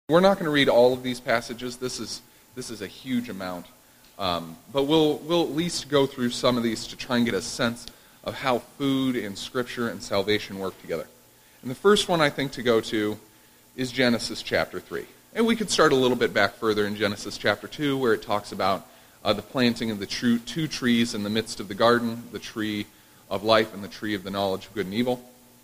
We're not going to read all of these passages. This is a huge amount. But we'll at least go through some of these to try and get a sense of how food and Scripture and salvation work together. And the first one I think to go to is Genesis chapter 3. And we could start a little bit back further in Genesis chapter 2, where it talks about the planting of the two trees in the midst of the garden, the tree of life and the tree of the knowledge of good and evil.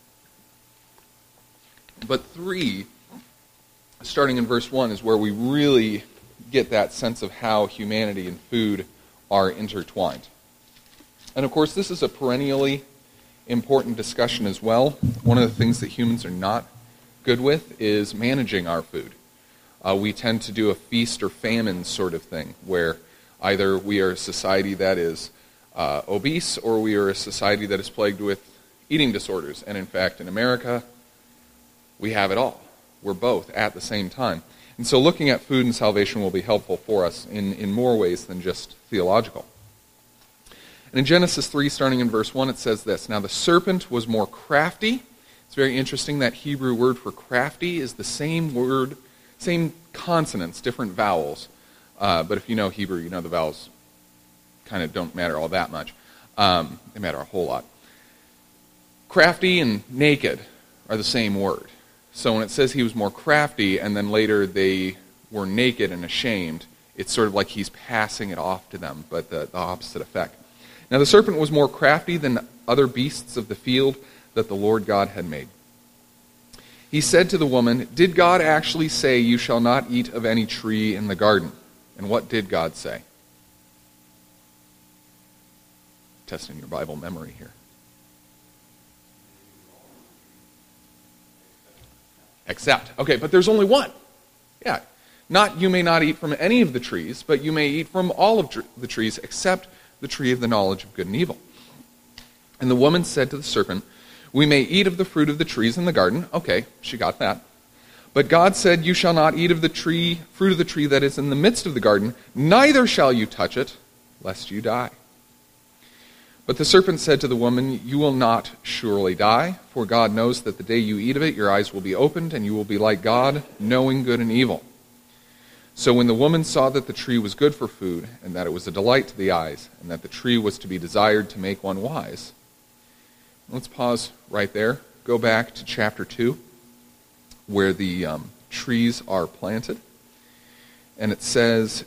But 3, starting in verse 1, is where we really get that sense of how humanity and food are intertwined. And of course, this is a perennially important discussion as well. One of the things that humans are not good with is managing our food. We tend to do a feast or famine sort of thing, where either we are a society that is obese or we are a society that is plagued with eating disorders. And in fact, in America, we have it all. We're both at the same time. And so looking at food and salvation will be helpful for us in more ways than just theological. And in Genesis 3, starting in verse 1, it says this: "Now the serpent was more crafty." It's very interesting that Hebrew word for crafty is the same word, same consonants, different vowels. But if you know Hebrew, you know the vowels kind of don't matter all that much. They matter a whole lot. Crafty and naked are the same word. So when it says he was more crafty and then later they were naked and ashamed, it's sort of like he's passing it off to them, but the opposite effect. "Now the serpent was more crafty than other beasts of the field that the Lord God had made. He said to the woman, 'Did God actually say, you shall not eat of any tree in the garden?' And what did God say?" Testing your Bible memory here. Except. Okay, but there's only one. Yeah. Not you may not eat from any of the trees, but you may eat from all of the trees except the tree of the knowledge of good and evil. And the woman said to the serpent, "We may eat of the fruit of the trees in the garden." Okay, she got that. "But God said, you shall not eat of the fruit of the tree that is in the midst of the garden, neither shall you touch it, lest you die." But the serpent said to the woman, "You will not surely die, for God knows that the day you eat of it, your eyes will be opened, and you will be like God, knowing good and evil." So when the woman saw that the tree was good for food, and that it was a delight to the eyes, and that the tree was to be desired to make one wise. Let's pause right there. Go back to chapter 2, where the trees are planted. And it says,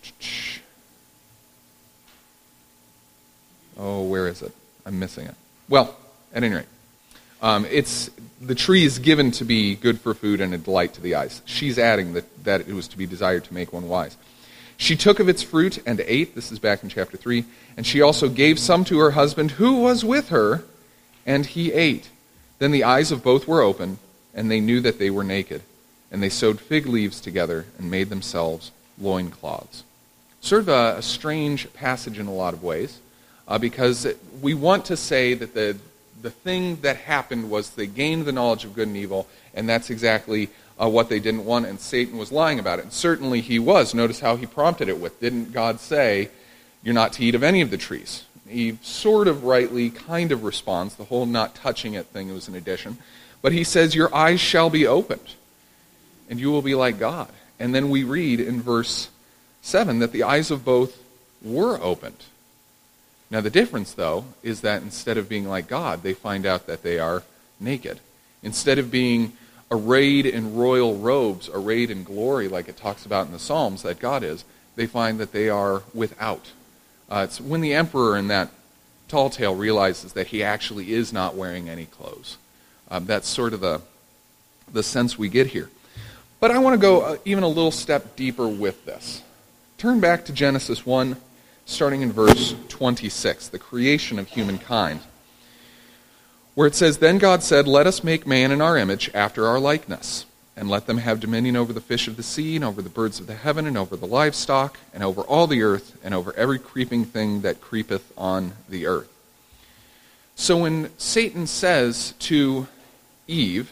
where is it? I'm missing it. Well, at any rate, the tree is given to be good for food and a delight to the eyes. She's adding that it was to be desired to make one wise. "She took of its fruit and ate," this is back in chapter 3, "and she also gave some to her husband who was with her, and he ate. Then the eyes of both were opened, and they knew that they were naked. And they sewed fig leaves together and made themselves loincloths." Sort of a strange passage in a lot of ways, because we want to say that the thing that happened was they gained the knowledge of good and evil, and that's exactly what they didn't want, and Satan was lying about it. And certainly he was. Notice how he prompted it with, "Didn't God say, you're not to eat of any of the trees?" He sort of rightly kind of responds. The whole not touching it thing was an addition. But he says, "Your eyes shall be opened, and you will be like God." And then we read in verse 7 that the eyes of both were opened. Now the difference, though, is that instead of being like God, they find out that they are naked. Instead of being arrayed in royal robes, arrayed in glory like it talks about in the Psalms that God is, they find that they are without. It's when the emperor in that tall tale realizes that he actually is not wearing any clothes. That's sort of the sense we get here. But I want to go even a little step deeper with this. Turn back to Genesis 1, starting in verse 26, the creation of humankind, where it says, "Then God said, let us make man in our image, after our likeness, and let them have dominion over the fish of the sea, and over the birds of the heaven, and over the livestock, and over all the earth, and over every creeping thing that creepeth on the earth." So when Satan says to Eve,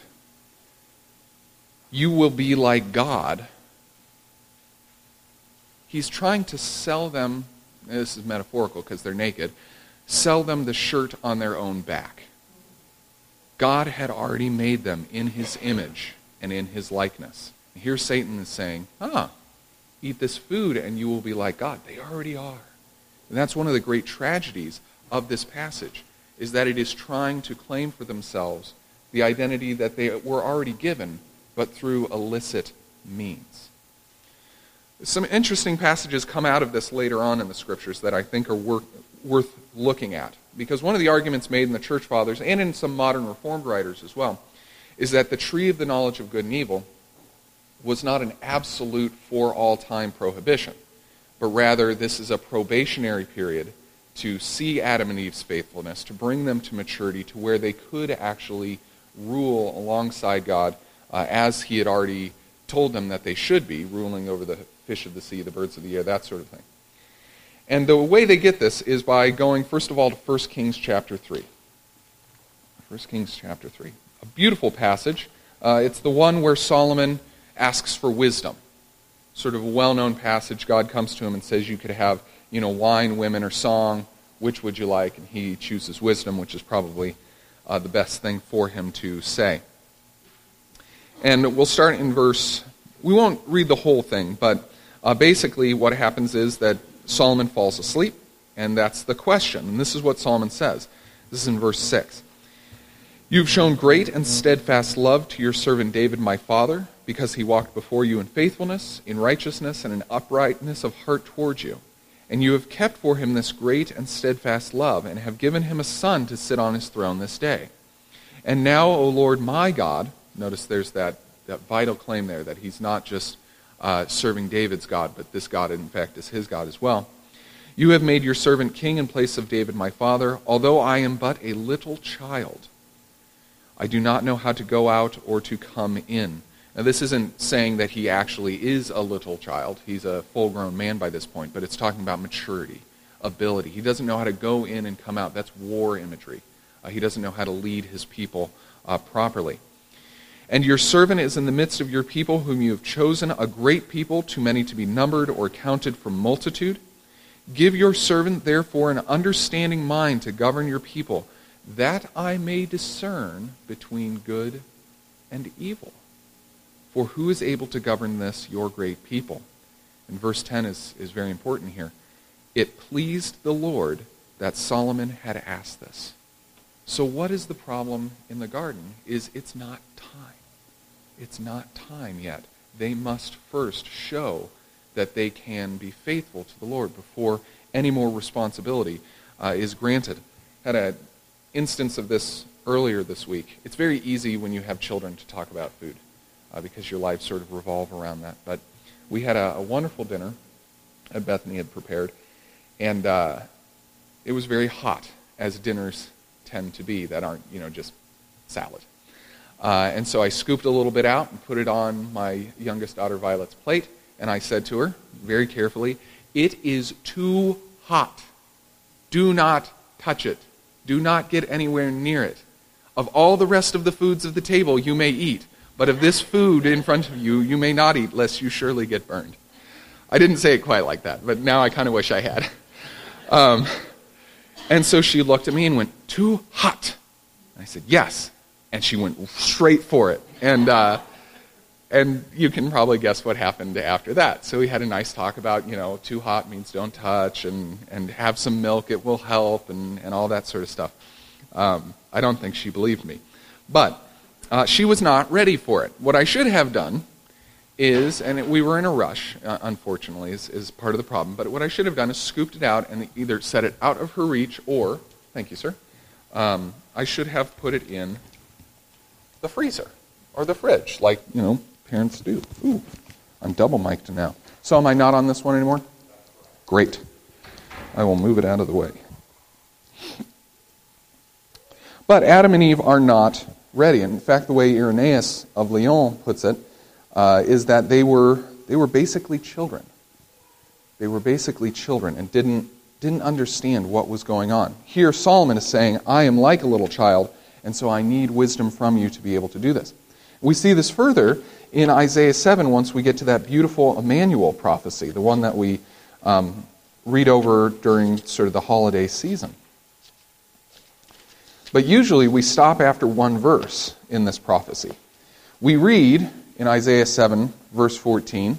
"You will be like God," he's trying to sell them, and this is metaphorical because they're naked, sell them the shirt on their own back. God had already made them in his image and in his likeness. Here Satan is saying, eat this food and you will be like God. They already are. And that's one of the great tragedies of this passage, is that it is trying to claim for themselves the identity that they were already given, but through illicit means. Some interesting passages come out of this later on in the Scriptures that I think are worth looking at. Because one of the arguments made in the Church Fathers, and in some modern Reformed writers as well, is that the tree of the knowledge of good and evil was not an absolute for all time prohibition, but rather this is a probationary period to see Adam and Eve's faithfulness, to bring them to maturity to where they could actually rule alongside God as he had already told them that they should be, ruling over the fish of the sea, the birds of the air, that sort of thing. And the way they get this is by going, first of all, to 1 Kings chapter 3. 1 Kings chapter 3. A beautiful passage. It's the one where Solomon asks for wisdom. Sort of a well-known passage. God comes to him and says, you could have, wine, women, or song. Which would you like? And he chooses wisdom, which is probably the best thing for him to say. And we'll start in we won't read the whole thing, but basically what happens is that Solomon falls asleep, and that's the question. And this is what Solomon says. This is in verse 6. You've shown great and steadfast love to your servant David my father, because he walked before you in faithfulness, in righteousness, and in uprightness of heart towards you. And you have kept for him this great and steadfast love, and have given him a son to sit on his throne this day. And now, O Lord my God, notice there's that vital claim there, that he's not just serving David's God, but this God, in fact, is his God as well. You have made your servant king in place of David my father, although I am but a little child. I do not know how to go out or to come in. Now, this isn't saying that he actually is a little child. He's a full-grown man by this point, but it's talking about maturity, ability. He doesn't know how to go in and come out. That's war imagery. He doesn't know how to lead his people properly. And your servant is in the midst of your people, whom you have chosen, a great people, too many to be numbered or counted from multitude. Give your servant, therefore, an understanding mind to govern your people, that I may discern between good and evil. For who is able to govern this, your great people? And verse 10 is very important here. It pleased the Lord that Solomon had asked this. So what is the problem in the garden? It's not time. It's not time yet. They must first show that they can be faithful to the Lord before any more responsibility is granted. Had an instance of this earlier this week. It's very easy when you have children to talk about food because your lives sort of revolve around that. But we had a wonderful dinner that Bethany had prepared, and it was very hot, as dinners tend to be that aren't, just salad. And so I scooped a little bit out and put it on my youngest daughter Violet's plate, and I said to her, very carefully, it is too hot. Do not touch it. Do not get anywhere near it. Of all the rest of the foods of the table you may eat, but of this food in front of you, you may not eat, lest you surely get burned. I didn't say it quite like that, but now I kind of wish I had. And so she looked at me and went, too hot. I said, yes. And she went straight for it. And you can probably guess what happened after that. So we had a nice talk about, too hot means don't touch, and have some milk, it will help, and all that sort of stuff. I don't think she believed me. But she was not ready for it. What I should have done is, and we were in a rush, unfortunately, is part of the problem, but what I should have done is scooped it out and either set it out of her reach or, thank you, sir, I should have put it in the freezer or the fridge, like, parents do. Ooh, I'm double mic'd now. So am I not on this one anymore? Great. I will move it out of the way. But Adam and Eve are not ready. In fact, the way Irenaeus of Lyon puts it is that they were basically children. They were basically children and didn't understand what was going on. Here Solomon is saying, I am like a little child, and so I need wisdom from you to be able to do this. We see this further in Isaiah 7 once we get to that beautiful Emmanuel prophecy, the one that we read over during sort of the holiday season. But usually we stop after one verse in this prophecy. We read in Isaiah 7, verse 14.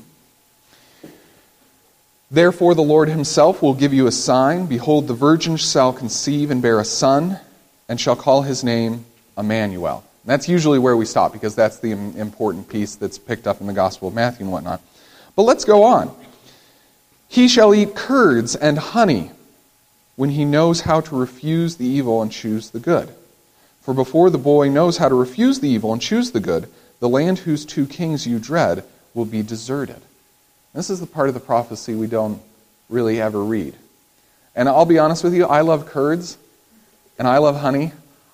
Therefore the Lord himself will give you a sign. Behold, the virgin shall conceive and bear a son, and shall call his name Emmanuel. And that's usually where we stop, because that's the important piece that's picked up in the Gospel of Matthew and whatnot. But let's go on. He shall eat curds and honey when he knows how to refuse the evil and choose the good. For before the boy knows how to refuse the evil and choose the good, the land whose two kings you dread will be deserted. This is the part of the prophecy we don't really ever read. And I'll be honest with you, I love curds and I love honey.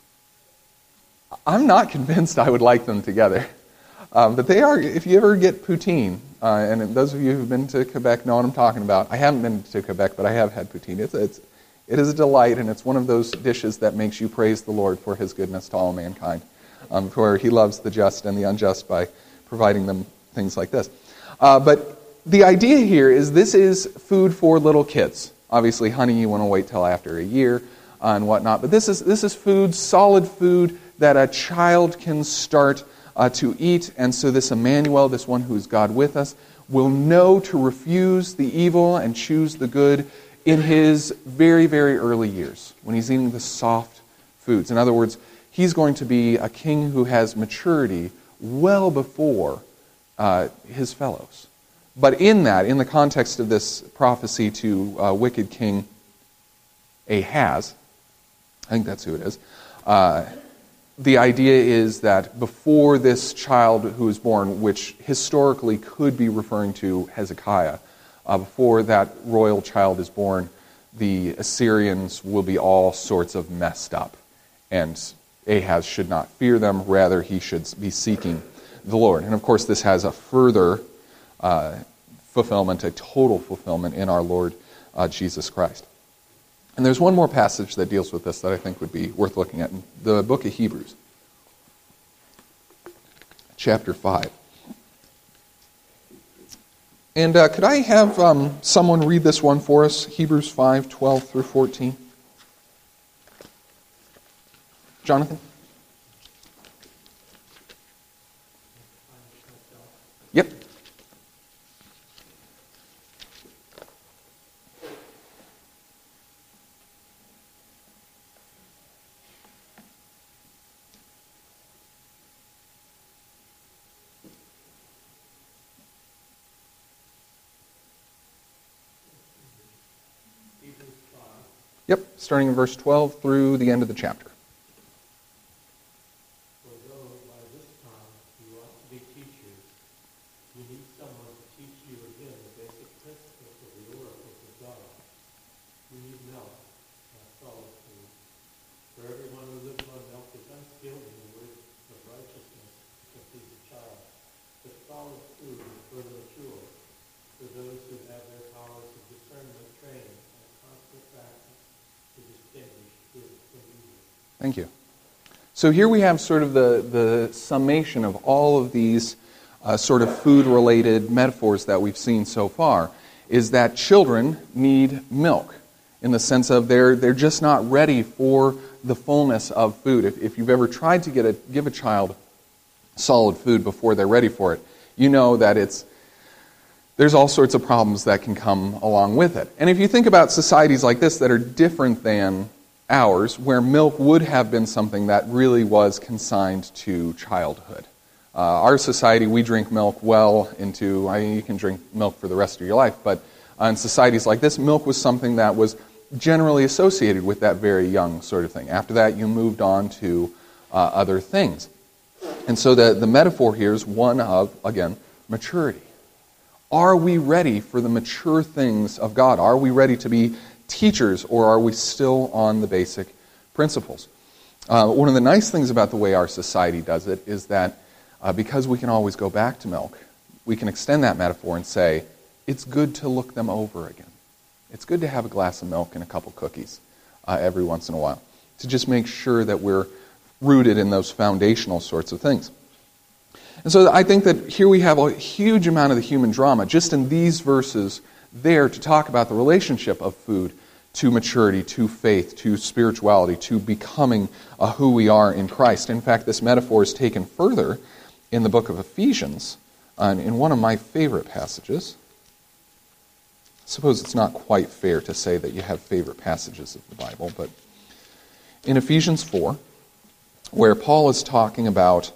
I'm not convinced I would like them together. But they are, if you ever get poutine, and those of you who've been to Quebec know what I'm talking about. I haven't been to Quebec, but I have had poutine. It is a delight, and it's one of those dishes that makes you praise the Lord for his goodness to all mankind. For he loves the just and the unjust by providing them things like this. But the idea here is this is food for little kids. Obviously, honey you want to wait till after a year and whatnot. But this is food, solid food that a child can start to eat. And so this Emmanuel, this one who is God with us, will know to refuse the evil and choose the good in his very, very early years, when he's eating the soft foods. In other words, he's going to be a king who has maturity well before his fellows. But in the context of this prophecy to wicked King Ahaz, I think that's who it is, the idea is that before this child who is born, which historically could be referring to Hezekiah, before that royal child is born, the Assyrians will be all sorts of messed up. And Ahaz should not fear them, rather he should be seeking the Lord. And of course this has a further fulfillment, a total fulfillment in our Lord Jesus Christ. And there's one more passage that deals with this that I think would be worth looking at in the book of Hebrews, chapter 5. And could I have someone read this one for us, Hebrews 5, 12 through 14? Jonathan? Yep. Yep, starting in verse 12 through the end of the chapter. For though by this time you ought to be teachers, you need someone to teach you again the basic principles of the oracles of God. You need milk, not solid food. For everyone who lives on milk is unskilled in the word of righteousness, because he's a child. But solid food is for the mature, for those who have their powers of discernment trained and constant practice to distinguish good from evil. Thank you. So here we have sort of the summation of all of these sort of food-related metaphors that we've seen so far, is that children need milk, in the sense of they're just not ready for the fullness of food. If you've ever tried to give a child solid food before they're ready for it, you know that there's all sorts of problems that can come along with it. And if you think about societies like this that are different than ours, where milk would have been something that really was consigned to childhood. Our society, we drink milk well into, you can drink milk for the rest of your life, but in societies like this, milk was something that was generally associated with that very young sort of thing. After that, you moved on to other things. And so the metaphor here is one of, again, maturity. Are we ready for the mature things of God? Are we ready to be teachers, or are we still on the basic principles? One of the nice things about the way our society does it is that because we can always go back to milk, we can extend that metaphor and say, it's good to look them over again. It's good to have a glass of milk and a couple cookies every once in a while, to just make sure that we're rooted in those foundational sorts of things. And so I think that here we have a huge amount of the human drama, just in these verses there, to talk about the relationship of food to maturity, to faith, to spirituality, to becoming who we are in Christ. In fact, this metaphor is taken further in the book of Ephesians, in one of my favorite passages. I suppose it's not quite fair to say that you have favorite passages of the Bible, but in Ephesians 4, where Paul is talking about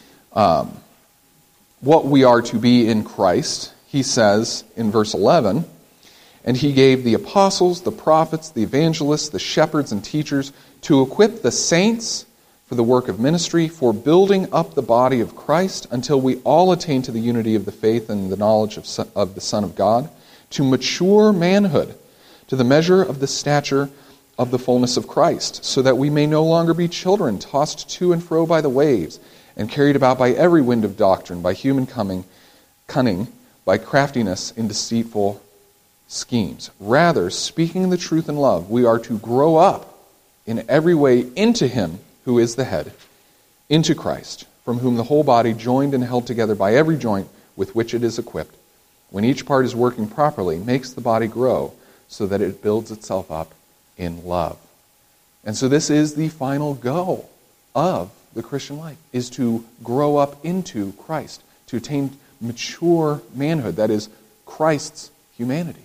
what we are to be in Christ, he says in verse 11, "And he gave the apostles, the prophets, the evangelists, the shepherds and teachers to equip the saints for the work of ministry, for building up the body of Christ, until we all attain to the unity of the faith and the knowledge of the Son of God, to mature manhood, to the measure of the stature of the fullness of Christ, so that we may no longer be children, tossed to and fro by the waves, and carried about by every wind of doctrine, by human cunning, by craftiness in deceitful schemes. Rather, speaking the truth in love, we are to grow up in every way into Him who is the head, into Christ, from whom the whole body, joined and held together by every joint with which it is equipped, when each part is working properly, makes the body grow so that it builds itself up in love." And so this is the final goal of the Christian life, is to grow up into Christ, to attain mature manhood, that is, Christ's humanity.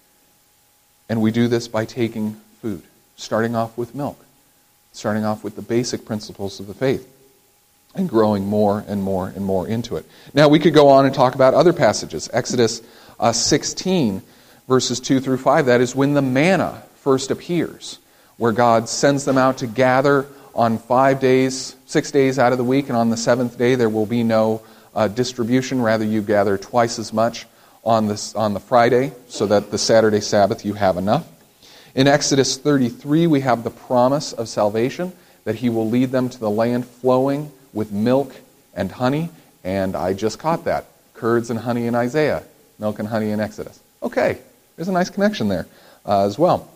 And we do this by taking food, starting off with milk, starting off with the basic principles of the faith, and growing more and more and more into it. Now, we could go on and talk about other passages. Exodus 16, verses 2 through 5, that is when the manna first appears, where God sends them out to gather on 5 days, 6 days out of the week, and on the seventh day there will be no distribution. Rather, you gather twice as much on the Friday, so that the Saturday Sabbath you have enough. In Exodus 33, we have the promise of salvation, that He will lead them to the land flowing with milk and honey, and I just caught that. Curds and honey in Isaiah, milk and honey in Exodus. Okay, there's a nice connection there as well.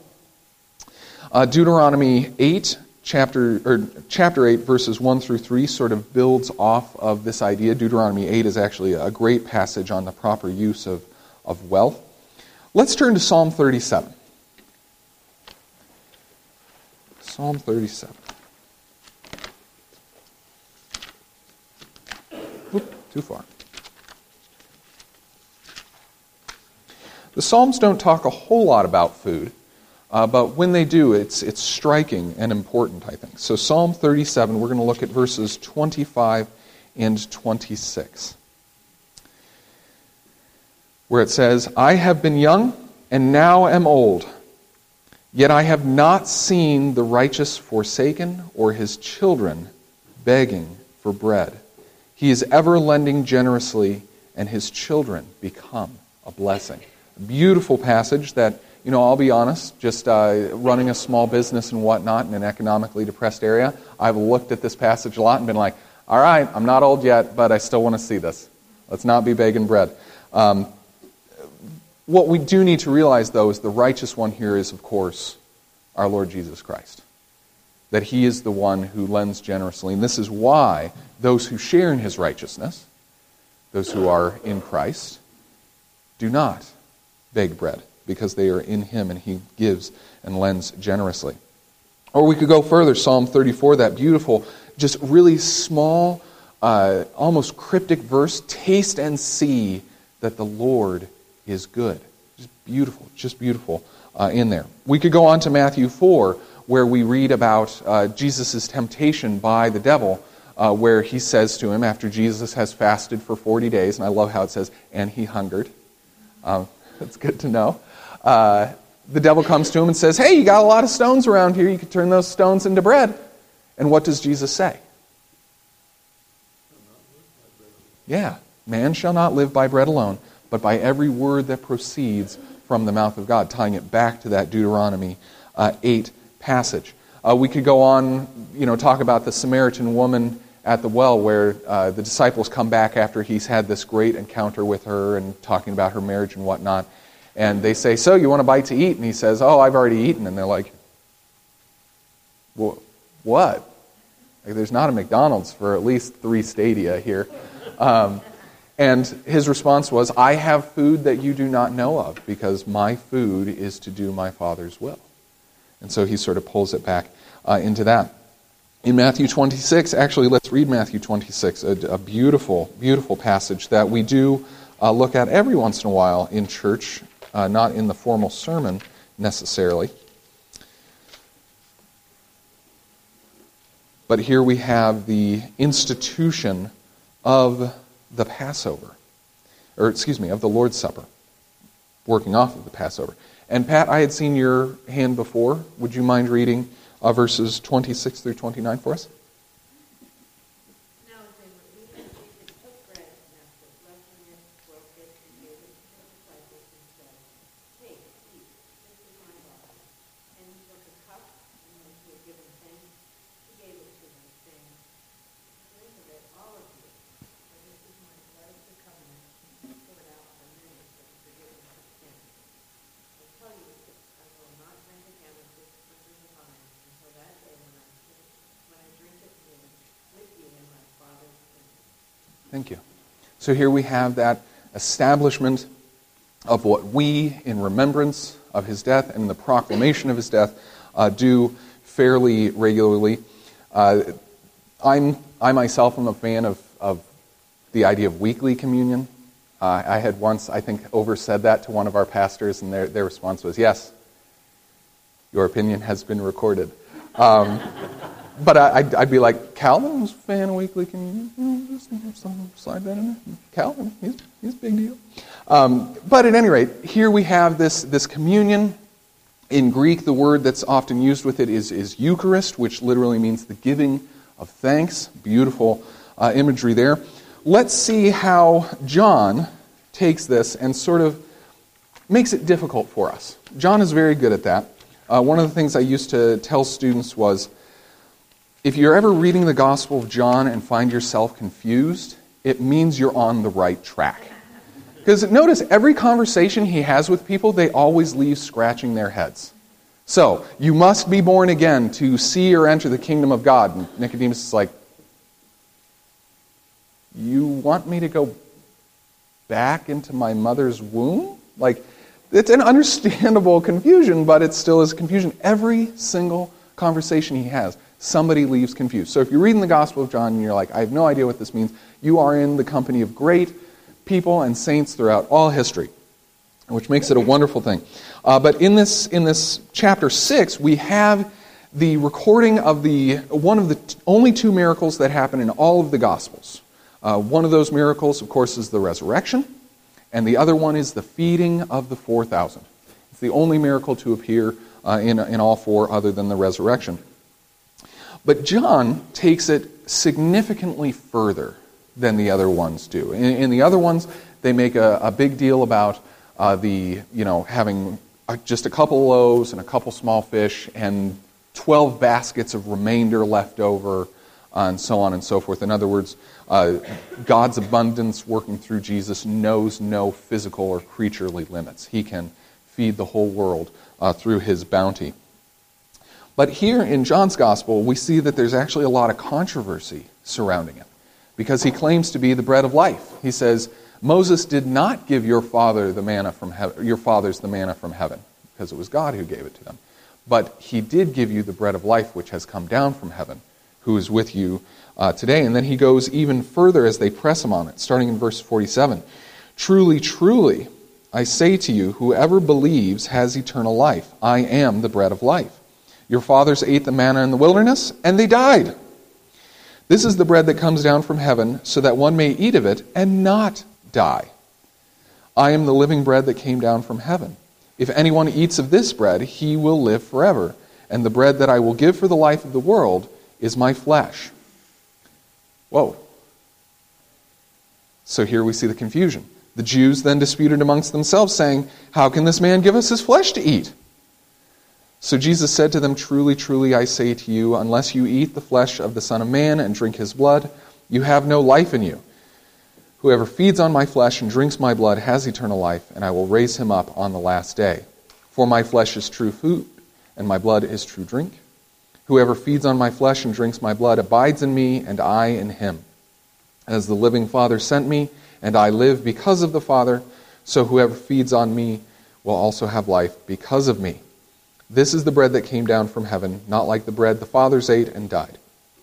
Deuteronomy 8, chapter 8, verses 1 through 3 sort of builds off of this idea. Deuteronomy 8 is actually a great passage on the proper use of wealth. Let's turn to Psalm 37. Psalm 37. Oop, too far. The Psalms don't talk a whole lot about food, but when they do, it's striking and important, I think. So Psalm 37, we're going to look at verses 25 and 26, where it says, "I have been young and now am old, yet I have not seen the righteous forsaken or his children begging for bread. He is ever lending generously, and his children become a blessing." A beautiful passage that, I'll be honest, just running a small business and whatnot in an economically depressed area, I've looked at this passage a lot and been like, all right, I'm not old yet, but I still want to see this. Let's not be begging bread. What we do need to realize, though, is the righteous one here is, of course, our Lord Jesus Christ. That He is the one who lends generously. And this is why those who share in His righteousness, those who are in Christ, do not beg bread, because they are in Him and He gives and lends generously. Or we could go further, Psalm 34, that beautiful, just really small, almost cryptic verse, "Taste and see that the Lord is good." Just beautiful in there. We could go on to Matthew 4, where we read about Jesus' temptation by the devil, where He says to him, after Jesus has fasted for 40 days, and I love how it says, "and he hungered." That's good to know. The devil comes to him and says, "Hey, you got a lot of stones around here. You could turn those stones into bread." And what does Jesus say? Yeah, man shall not live by bread alone, but by every word that proceeds from the mouth of God, tying it back to that Deuteronomy 8 passage. We could go on, talk about the Samaritan woman at the well, where the disciples come back after He's had this great encounter with her and talking about her marriage and whatnot. And they say, "So, you want a bite to eat?" And He says, "Oh, I've already eaten." And they're like, "What?" Like, there's not a McDonald's for at least 3 stadia here. And His response was, "I have food that you do not know of, because my food is to do my Father's will." And so He sort of pulls it back into that. In Matthew 26, actually, let's read Matthew 26, a beautiful, beautiful passage that we do look at every once in a while in church, not in the formal sermon necessarily. But here we have the institution of the Passover, of the Lord's Supper, working off of the Passover. And Pat, I had seen your hand before. Would you mind reading verses 26 through 29 for us? Now as they were eating, Jesus took bread, and after blessing it, broke it, and gave it to his disciples, and said, "Take, eat, this is my body." And he took a cup, and when he had given thanks, he gave it to them, saying, "Drink of it, all of you, for this is my blood of the covenant, poured out for many for the forgiveness of sins. I tell you, I will not drink again of this fruit of the vine until that day when I drink it new with you in my Father's kingdom." Thank you. So here we have that establishment of what we, in remembrance of his death and the proclamation of his death, do fairly regularly. I myself am a fan of the idea of weekly communion. I had once, I think, oversaid that to one of our pastors, and their response was, "Yes, your opinion has been recorded." But I'd be like, Calvin was a fan of weekly communion. Just slide that in there. Calvin, he's a big deal. But at any rate, here we have this communion. In Greek, the word that's often used with it is Eucharist, which literally means the giving of thanks. Beautiful imagery there. Let's see how John takes this and sort of makes it difficult for us. John is very good at that. One of the things I used to tell students was, if you're ever reading the Gospel of John and find yourself confused, it means you're on the right track. Because notice, every conversation he has with people, they always leave scratching their heads. So, you must be born again to see or enter the kingdom of God. And Nicodemus is like, you want me to go back into my mother's womb? Like, it's an understandable confusion, but it still is confusion. Every single conversation he has, somebody leaves confused. So if you're reading the Gospel of John and you're like, I have no idea what this means, you are in the company of great people and saints throughout all history, which makes it a wonderful thing. But in this chapter 6, we have the recording of one of the only two miracles that happen in all of the Gospels. One of those miracles, of course, is the resurrection, and the other one is the feeding of the 4,000. It's the only miracle to appear in all four other than the resurrection. But John takes it significantly further than the other ones do. In the other ones, they make a big deal about having just a couple loaves and a couple small fish and 12 baskets of remainder left over, and so on and so forth. In other words, God's abundance working through Jesus knows no physical or creaturely limits. He can feed the whole world through his bounty. But here in John's Gospel, we see that there's actually a lot of controversy surrounding it, because he claims to be the bread of life. He says, Moses did not give your fathers the manna from heaven, because it was God who gave it to them. But he did give you the bread of life, which has come down from heaven, who is with you today. And then he goes even further as they press him on it, starting in verse 47. Truly, truly, I say to you, whoever believes has eternal life. I am the bread of life. Your fathers ate the manna in the wilderness, and they died. This is the bread that comes down from heaven, so that one may eat of it and not die. I am the living bread that came down from heaven. If anyone eats of this bread, he will live forever. And the bread that I will give for the life of the world is my flesh. Whoa. So here we see the confusion. The Jews then disputed amongst themselves, saying, how can this man give us his flesh to eat? So Jesus said to them, truly, truly, I say to you, unless you eat the flesh of the Son of Man and drink his blood, you have no life in you. Whoever feeds on my flesh and drinks my blood has eternal life, and I will raise him up on the last day. For my flesh is true food, and my blood is true drink. Whoever feeds on my flesh and drinks my blood abides in me, and I in him. As the living Father sent me, and I live because of the Father, so whoever feeds on me will also have life because of me. This is the bread that came down from heaven, not like the bread the fathers ate and died.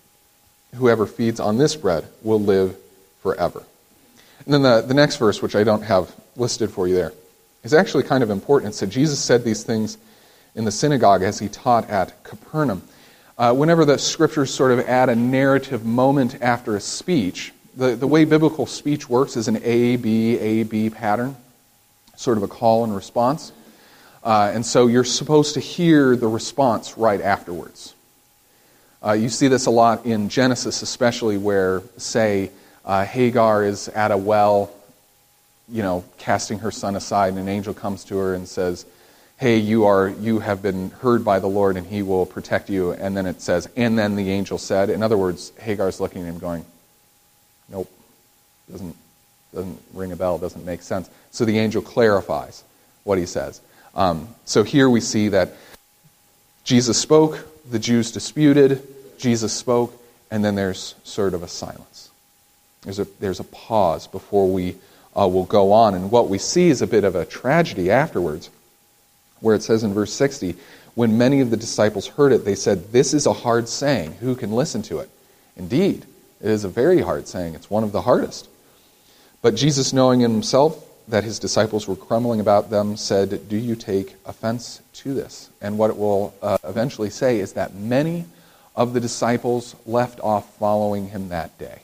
whoever feeds on this bread will live forever. And then the next verse, which I don't have listed for you there, is actually kind of important. It said, Jesus said these things in the synagogue as he taught at Capernaum. Whenever the scriptures sort of add a narrative moment after a speech, the way biblical speech works is an A-B pattern, sort of a call and response. And so you're supposed to hear the response right afterwards. You see this a lot in Genesis, especially where, say, Hagar is at a well, casting her son aside, and an angel comes to her and says, hey, you have been heard by the Lord, and he will protect you. And then it says, and then the angel said. In other words, Hagar's looking at him going, nope, doesn't ring a bell, doesn't make sense. So the angel clarifies what he says. So here we see that Jesus spoke, the Jews disputed, Jesus spoke, and then there's sort of a silence. There's a pause before we will go on. And what we see is a bit of a tragedy afterwards, where it says in verse 60, when many of the disciples heard it, they said, this is a hard saying. Who can listen to it? Indeed, it is a very hard saying. It's one of the hardest. But Jesus, knowing in himself that his disciples were grumbling about them, said, do you take offense to this? And what it will eventually say is that many of the disciples left off following him that day.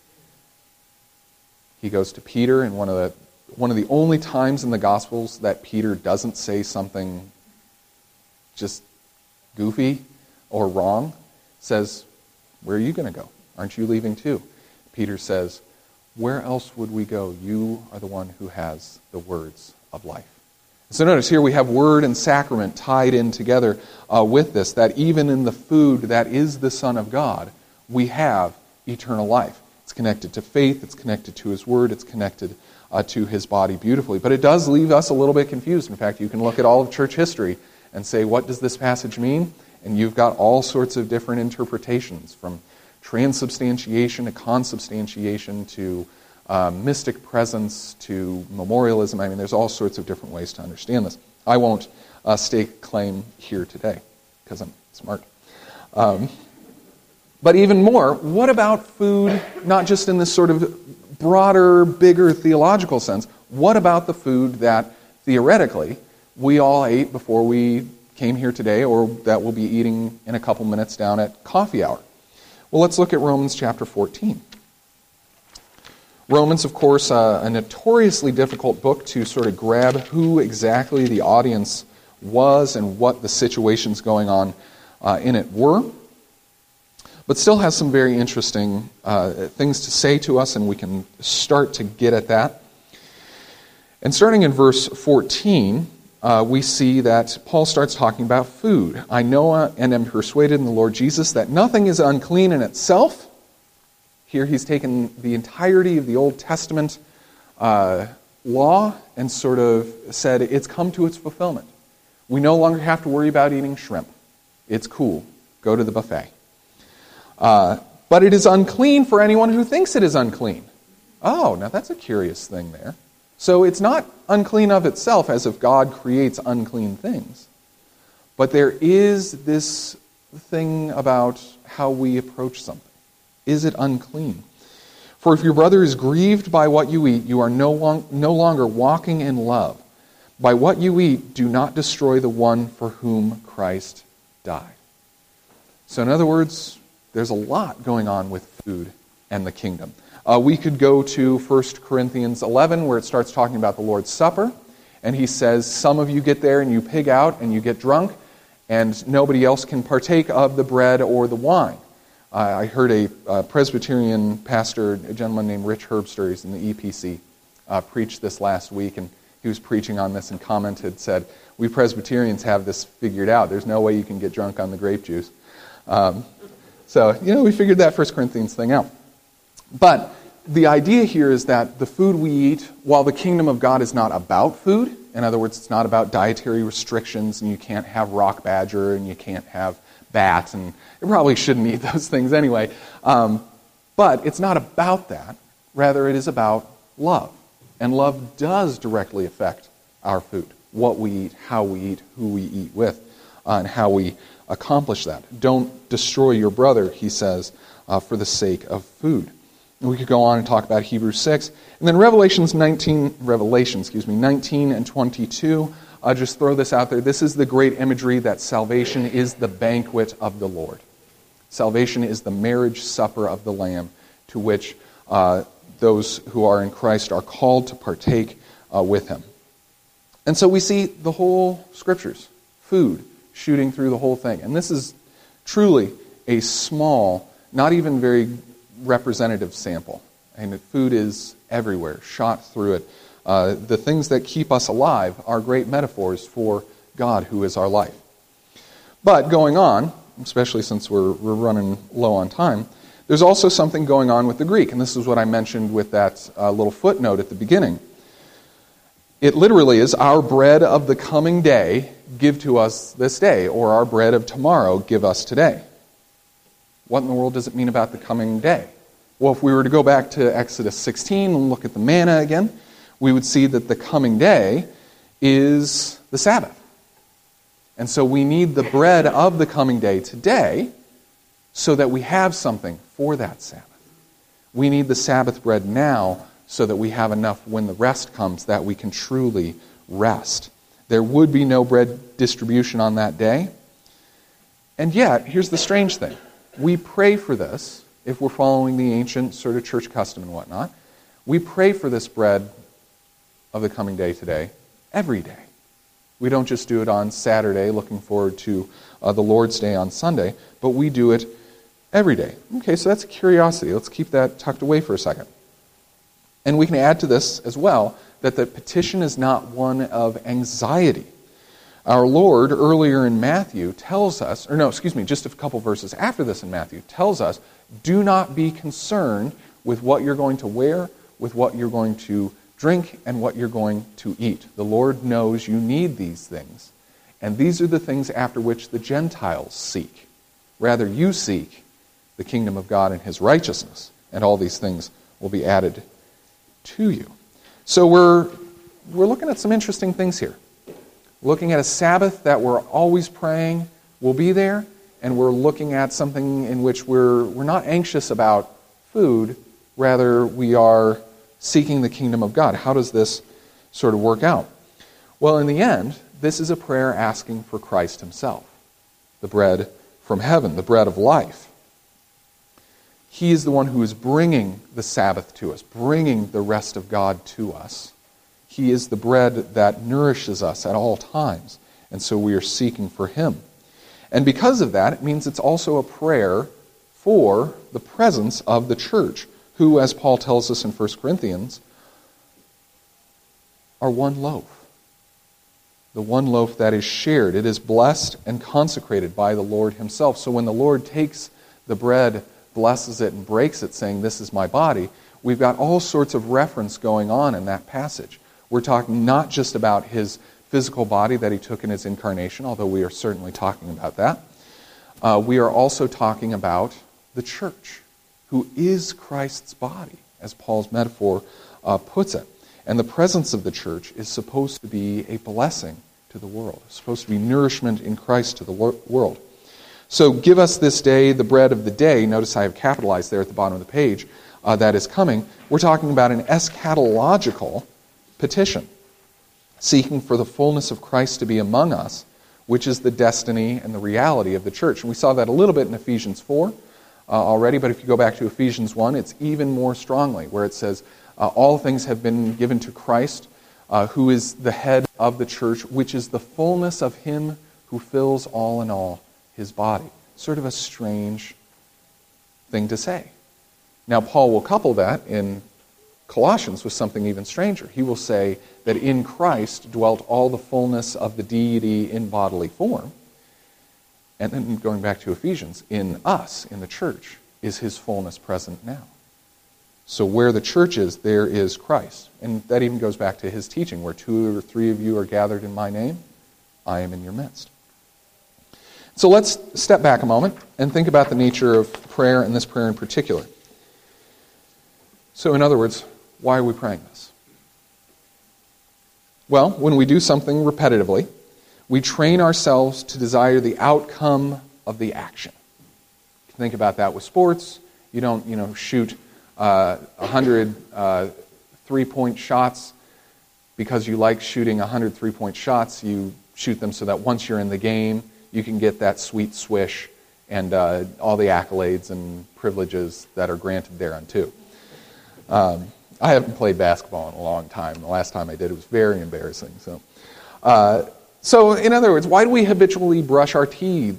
He goes to Peter, and one of the only times in the Gospels that Peter doesn't say something just goofy or wrong, says, where are you going to go? Aren't you leaving too? Peter says, where else would we go? You are the one who has the words of life. So notice here we have word and sacrament tied in together with this, that even in the food that is the Son of God, we have eternal life. It's connected to faith, it's connected to his word, it's connected to his body beautifully. But it does leave us a little bit confused. In fact, you can look at all of church history and say, what does this passage mean? And you've got all sorts of different interpretations, from transubstantiation to consubstantiation to mystic presence to memorialism. I mean, there's all sorts of different ways to understand this. I won't stake claim here today, because I'm smart. But even more, what about food, not just in this sort of broader, bigger theological sense? What about the food that, theoretically, we all ate before we came here today, or that we'll be eating in a couple minutes down at coffee hour? Well, let's look at Romans chapter 14. Romans, of course, a notoriously difficult book to sort of grab who exactly the audience was and what the situations going on in it were, but still has some very interesting things to say to us, and we can start to get at that. And starting in verse 14, we see that Paul starts talking about food. I know and am persuaded in the Lord Jesus that nothing is unclean in itself. Here he's taken the entirety of the Old Testament law and sort of said it's come to its fulfillment. We no longer have to worry about eating shrimp. It's cool. Go to the buffet. But it is unclean for anyone who thinks it is unclean. Oh, now that's a curious thing there. So it's not unclean of itself, as if God creates unclean things. But there is this thing about how we approach something. Is it unclean? For if your brother is grieved by what you eat, you are no longer walking in love. By what you eat, do not destroy the one for whom Christ died. So in other words, there's a lot going on with food and the kingdom. We could go to 1 Corinthians 11, where it starts talking about the Lord's Supper. And he says, some of you get there and you pig out and you get drunk, and nobody else can partake of the bread or the wine. I heard a Presbyterian pastor, a gentleman named Rich Herbster, he's in the EPC, preach this last week, and he was preaching on this and commented, said, we Presbyterians have this figured out. There's no way you can get drunk on the grape juice. So, we figured that 1 Corinthians thing out. But the idea here is that the food we eat, while the kingdom of God is not about food, in other words, it's not about dietary restrictions, and you can't have rock badger, and you can't have bat, and you probably shouldn't eat those things anyway. But it's not about that. Rather, it is about love. And love does directly affect our food, what we eat, how we eat, who we eat with, and how we accomplish that. Don't destroy your brother, he says, for the sake of food. And we could go on and talk about Hebrews 6. And then Revelation 19 and 22. I'll just throw this out there. This is the great imagery that salvation is the banquet of the Lord. Salvation is the marriage supper of the Lamb to which those who are in Christ are called to partake with Him. And so we see the whole Scriptures, food, shooting through the whole thing. And this is truly a small, not even very representative sample. And food is everywhere, shot through it. The things that keep us alive are great metaphors for God, who is our life. But going on, especially since we're running low on time, there's also something going on with the Greek. And this is what I mentioned with that little footnote at the beginning. It literally is, our bread of the coming day give to us this day, or our bread of tomorrow give us today. What in the world does it mean about the coming day? Well, if we were to go back to Exodus 16 and look at the manna again, we would see that the coming day is the Sabbath. And so we need the bread of the coming day today so that we have something for that Sabbath. We need the Sabbath bread now so that we have enough when the rest comes that we can truly rest. There would be no bread distribution on that day. And yet, here's the strange thing. We pray for this, if we're following the ancient sort of church custom and whatnot. We pray for this bread of the coming day today, every day. We don't just do it on Saturday, looking forward to the Lord's Day on Sunday, but we do it every day. Okay, so that's a curiosity. Let's keep that tucked away for a second. And we can add to this as well that the petition is not one of anxiety. Our Lord, earlier in Matthew, tells us, just a couple verses after this in Matthew, tells us, do not be concerned with what you're going to wear, with what you're going to drink, and what you're going to eat. The Lord knows you need these things. And these are the things after which the Gentiles seek. Rather, you seek the kingdom of God and His righteousness, and all these things will be added to you. So we're looking at some interesting things here. Looking at a Sabbath that we're always praying will be there, and we're looking at something in which we're not anxious about food, rather we are seeking the kingdom of God. How does this sort of work out? Well, in the end, this is a prayer asking for Christ Himself, the bread from heaven, the bread of life. He is the one who is bringing the Sabbath to us, bringing the rest of God to us. He is the bread that nourishes us at all times, and so we are seeking for Him. And because of that, it means it's also a prayer for the presence of the church, who, as Paul tells us in 1 Corinthians, are one loaf. The one loaf that is shared. It is blessed and consecrated by the Lord Himself. So when the Lord takes the bread, blesses it, and breaks it, saying, "This is my body," we've got all sorts of reference going on in that passage. We're talking not just about His physical body that He took in His incarnation, although we are certainly talking about that. We are also talking about the church, who is Christ's body, as Paul's metaphor puts it. And the presence of the church is supposed to be a blessing to the world. It's supposed to be nourishment in Christ to the world. So give us this day the bread of the day. Notice I have capitalized there at the bottom of the page. That is coming. We're talking about an eschatological petition, seeking for the fullness of Christ to be among us, which is the destiny and the reality of the church. And we saw that a little bit in Ephesians 4 already, but if you go back to Ephesians 1, it's even more strongly, where it says, all things have been given to Christ, who is the head of the church, which is the fullness of Him who fills all in all, His body. Sort of a strange thing to say. Now, Paul will couple that in Colossians with something even stranger. He will say that in Christ dwelt all the fullness of the deity in bodily form. And then going back to Ephesians, in us, in the church, is His fullness present now. So where the church is, there is Christ. And that even goes back to His teaching, where 2 or 3 of you are gathered in my name, I am in your midst. So let's step back a moment and think about the nature of prayer, and this prayer in particular. So in other words, why are we praying this? Well, when we do something repetitively, we train ourselves to desire the outcome of the action. Think about that with sports You don't, shoot 100 three-point shots because you like shooting 100 three-point shots. You shoot them so that once you're in the game, you can get that sweet swish and all the accolades and privileges that are granted thereunto. I haven't played basketball in a long time. The last time I did, it was very embarrassing. So in other words, why do we habitually brush our teeth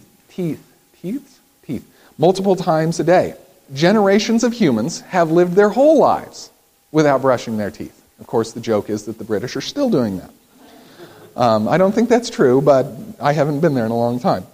multiple times a day? Generations of humans have lived their whole lives without brushing their teeth. Of course, the joke is that the British are still doing that. I don't think that's true, but I haven't been there in a long time.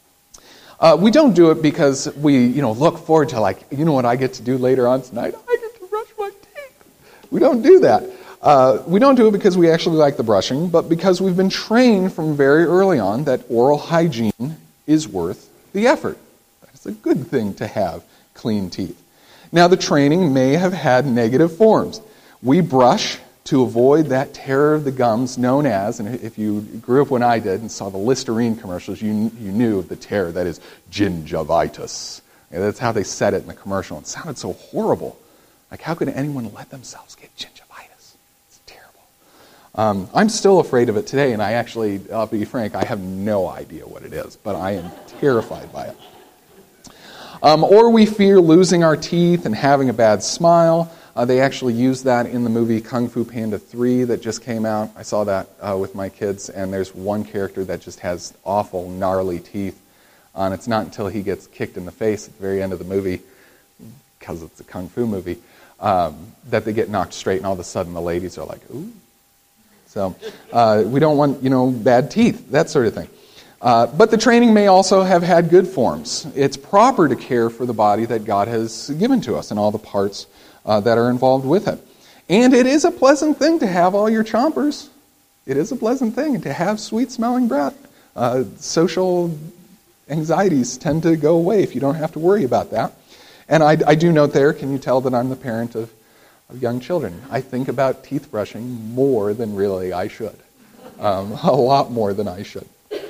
We don't do it because we, look forward to what I get to do later on tonight? I get to brush my teeth. We don't do that. We don't do it because we actually like the brushing, but because we've been trained from very early on that oral hygiene is worth the effort. It's a good thing to have clean teeth. Now, the training may have had negative forms. We brush to avoid that terror of the gums known as, and if you grew up when I did and saw the Listerine commercials, you knew of the terror that is gingivitis. That's how they said it in the commercial. It sounded so horrible. Like, how could anyone let themselves get gingivitis? It's terrible. I'm still afraid of it today, and I'll be frank, I have no idea what it is, but I am terrified by it. Or we fear losing our teeth and having a bad smile. They actually used that in the movie Kung Fu Panda 3 that just came out. I saw that with my kids, and there's one character that just has awful, gnarly teeth. And it's not until he gets kicked in the face at the very end of the movie, because it's a Kung Fu movie, that they get knocked straight, and all of a sudden the ladies are like, ooh. So we don't want, bad teeth, that sort of thing. But the training may also have had good forms. It's proper to care for the body that God has given to us and all the parts that are involved with it. And it is a pleasant thing to have all your chompers. It is a pleasant thing to have sweet-smelling breath. Social anxieties tend to go away if you don't have to worry about that. And I do note there, can you tell that I'm the parent of young children? I think about teeth brushing more than really I should. A lot more than I should.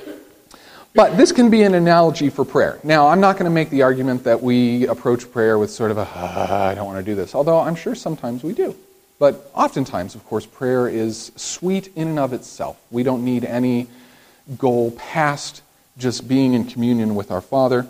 But this can be an analogy for prayer. Now, I'm not going to make the argument that we approach prayer with sort of I don't want to do this, although I'm sure sometimes we do. But oftentimes, of course, prayer is sweet in and of itself. We don't need any goal past just being in communion with our Father.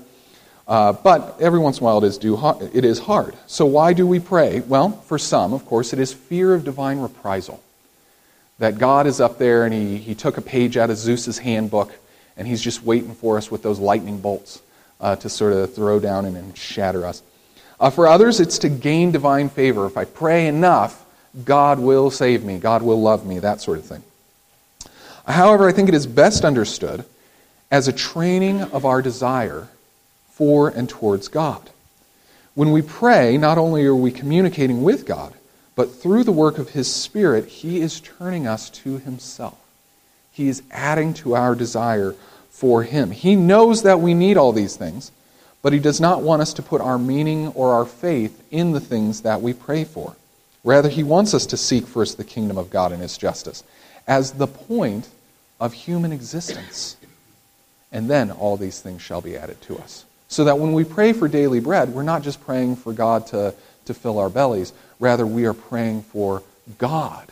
But every once in a while it is hard. So why do we pray? Well, for some, of course, it is fear of divine reprisal. That God is up there and he took a page out of Zeus's handbook, and he's just waiting for us with those lightning bolts to sort of throw down and shatter us. For others, it's to gain divine favor. If I pray enough, God will save me, God will love me, that sort of thing. However, I think it is best understood as a training of our desire for and towards God. When we pray, not only are we communicating with God, but through the work of His Spirit, He is turning us to Himself. He is adding to our desire for Him. He knows that we need all these things, but He does not want us to put our meaning or our faith in the things that we pray for. Rather, He wants us to seek first the kingdom of God and His justice as the point of human existence. And then all these things shall be added to us. So that when we pray for daily bread, we're not just praying for God to fill our bellies. Rather, we are praying for God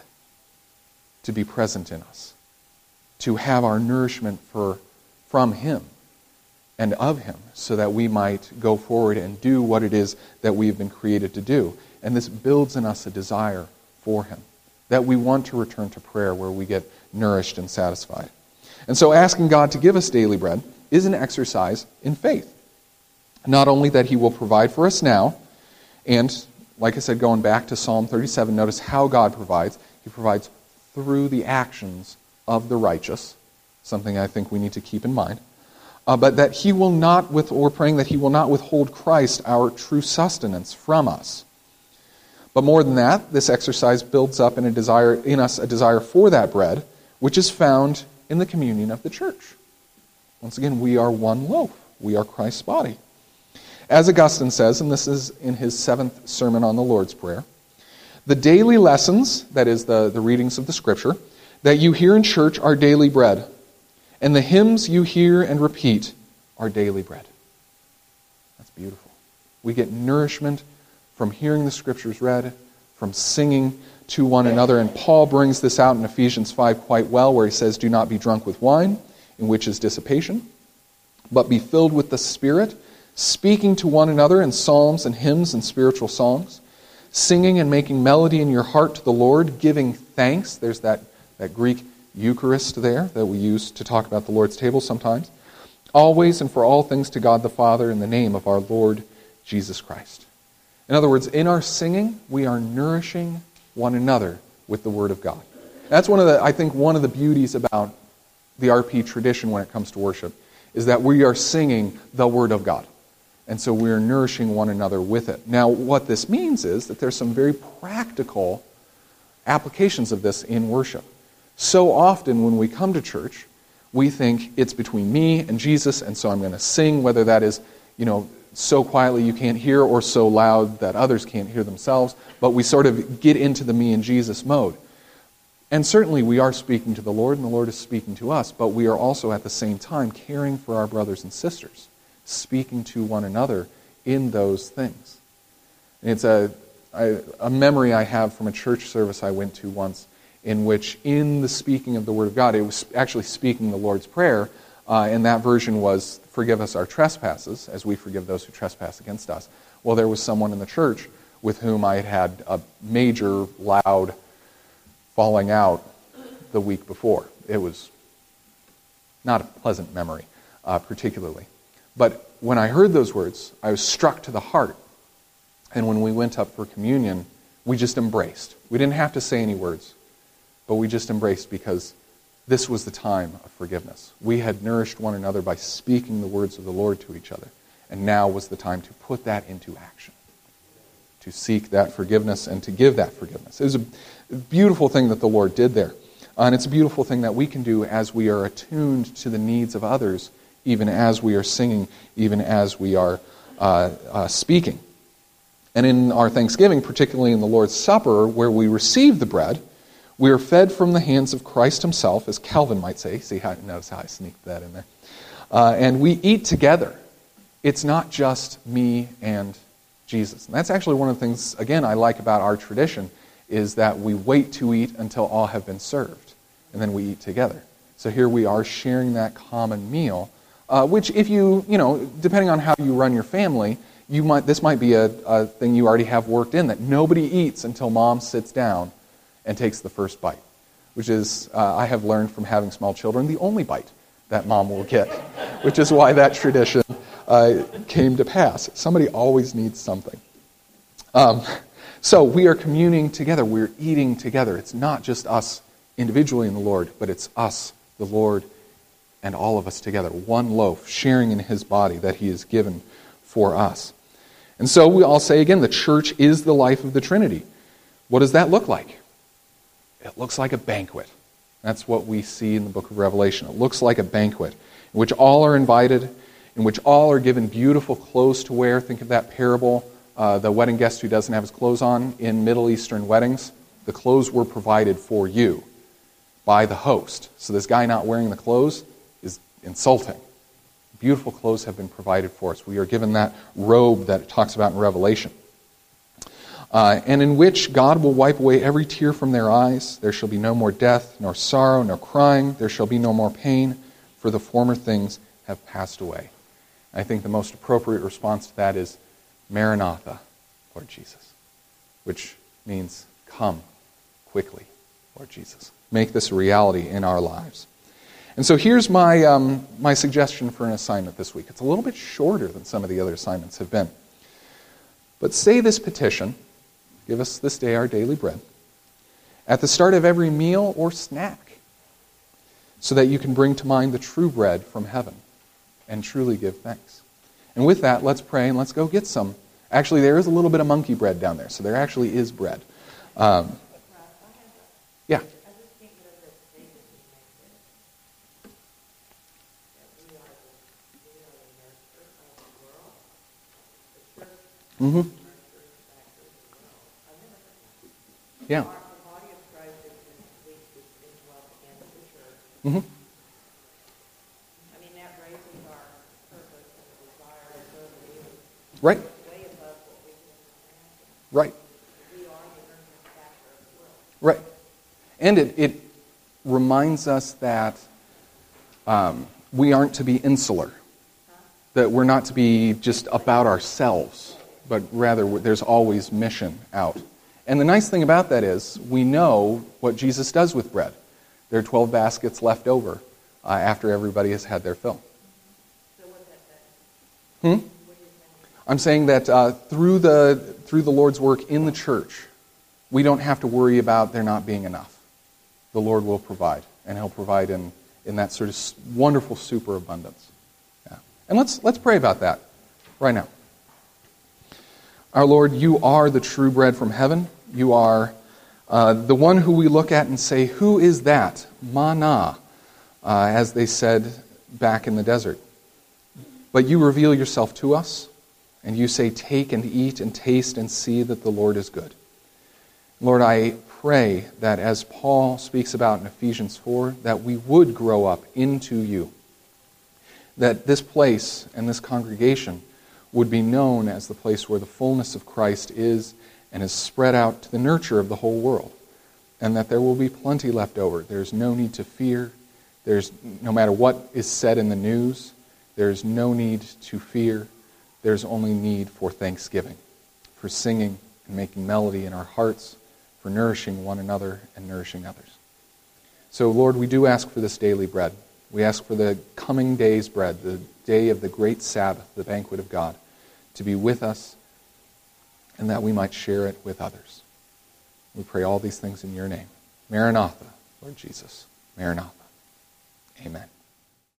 to be present in us, to have our nourishment from Him and of Him, so that we might go forward and do what it is that we've been created to do. And this builds in us a desire for Him, that we want to return to prayer where we get nourished and satisfied. And so asking God to give us daily bread is an exercise in faith. Not only that He will provide for us now, and like I said, going back to Psalm 37, notice how God provides. He provides through the actions of the righteous, something I think we need to keep in mind. But that He will not, we're praying that He will not withhold Christ, our true sustenance, from us. But more than that, this exercise builds up in us a desire for that bread, which is found in the communion of the church. Once again, we are one loaf. We are Christ's body. As Augustine says, and this is in his 7th sermon on the Lord's Prayer, the daily lessons, that is the readings of the Scripture, that you hear in church are daily bread, and the hymns you hear and repeat are daily bread. That's beautiful. We get nourishment from hearing the Scriptures read, from singing to one another. And Paul brings this out in Ephesians 5 quite well, where he says, "Do not be drunk with wine, in which is dissipation, but be filled with the Spirit, speaking to one another in psalms and hymns and spiritual songs, singing and making melody in your heart to the Lord, giving thanks." There's that Greek Eucharist there that we use to talk about the Lord's table sometimes. "Always and for all things to God the Father in the name of our Lord Jesus Christ." In other words, in our singing, we are nourishing one another with the Word of God. That's one of the beauties about the RP tradition when it comes to worship, is that we are singing the Word of God. And so we are nourishing one another with it. Now, what this means is that there's some very practical applications of this in worship. So often when we come to church, we think it's between me and Jesus, and so I'm going to sing, whether that is, so quietly you can't hear or so loud that others can't hear themselves, but we sort of get into the me and Jesus mode. And certainly we are speaking to the Lord, and the Lord is speaking to us, but we are also at the same time caring for our brothers and sisters, speaking to one another in those things. And it's a memory I have from a church service I went to once, in which in the speaking of the Word of God, it was actually speaking the Lord's Prayer, and that version was, "Forgive us our trespasses, as we forgive those who trespass against us." Well, there was someone in the church with whom I had had a major, loud falling out the week before. It was not a pleasant memory, particularly. But when I heard those words, I was struck to the heart. And when we went up for communion, we just embraced. We didn't have to say any words, but we just embraced because this was the time of forgiveness. We had nourished one another by speaking the words of the Lord to each other. And now was the time to put that into action, to seek that forgiveness and to give that forgiveness. It was a beautiful thing that the Lord did there. And it's a beautiful thing that we can do as we are attuned to the needs of others, even as we are singing, even as we are speaking. And in our Thanksgiving, particularly in the Lord's Supper, where we receive the bread, we are fed from the hands of Christ himself, as Calvin might say. Notice how I sneaked that in there. And we eat together. It's not just me and Jesus. And that's actually one of the things, again, I like about our tradition, is that we wait to eat until all have been served, and then we eat together. So here we are sharing that common meal, which if you, depending on how you run your family, this might be a thing you already have worked in, that nobody eats until mom sits down and takes the first bite, which is, I have learned from having small children, the only bite that mom will get, which is why that tradition came to pass. Somebody always needs something. So we are communing together. We're eating together. It's not just us individually in the Lord, but it's us, the Lord, and all of us together. One loaf, sharing in his body that he has given for us. And so we all say again, the church is the life of the Trinity. What does that look like? It looks like a banquet. That's what we see in the book of Revelation. It looks like a banquet in which all are invited, in which all are given beautiful clothes to wear. Think of that parable, the wedding guest who doesn't have his clothes on. In Middle Eastern weddings, the clothes were provided for you by the host. So this guy not wearing the clothes is insulting. Beautiful clothes have been provided for us. We are given that robe that it talks about in Revelation. And in which God will wipe away every tear from their eyes. There shall be no more death, nor sorrow, nor crying. There shall be no more pain, for the former things have passed away. I think the most appropriate response to that is, Maranatha, Lord Jesus, which means, come quickly, Lord Jesus. Make this a reality in our lives. And so here's my my suggestion for an assignment this week. It's a little bit shorter than some of the other assignments have been. But say this petition, give us this day our daily bread, at the start of every meal or snack, so that you can bring to mind the true bread from heaven and truly give thanks. And with that, let's pray and let's go get some. Actually, there is a little bit of monkey bread down there, so there actually is bread. Yeah. Mm-hmm. Yeah. Mm-hmm. I mean, that raises our purpose and desire to serve you. Right. Way above Right. We are the earthly factor of the world. Right. And it reminds us that we aren't to be insular, that we're not to be just about ourselves, but rather there's always mission out. And the nice thing about that is we know what Jesus does with bread. There are 12 baskets left over after everybody has had their fill. So what's that say? Hmm? What is that? I'm saying that through the Lord's work in the church, we don't have to worry about there not being enough. The Lord will provide, and He'll provide in that sort of wonderful superabundance. Yeah. And let's pray about that right now. Our Lord, you are the true bread from heaven. You are the one who we look at and say, who is that? Manna, as they said back in the desert. But you reveal yourself to us, and you say, take and eat and taste and see that the Lord is good. Lord, I pray that as Paul speaks about in Ephesians 4, that we would grow up into you. That this place and this congregation would be known as the place where the fullness of Christ is and is spread out to the nurture of the whole world. And that there will be plenty left over. There's no need to fear. No matter what is said in the news, there's no need to fear. There's only need for thanksgiving, for singing and making melody in our hearts, for nourishing one another and nourishing others. So, Lord, we do ask for this daily bread. We ask for the coming day's bread, the day of the great Sabbath, the banquet of God, to be with us and that we might share it with others. We pray all these things in your name. Maranatha, Lord Jesus. Maranatha. Amen.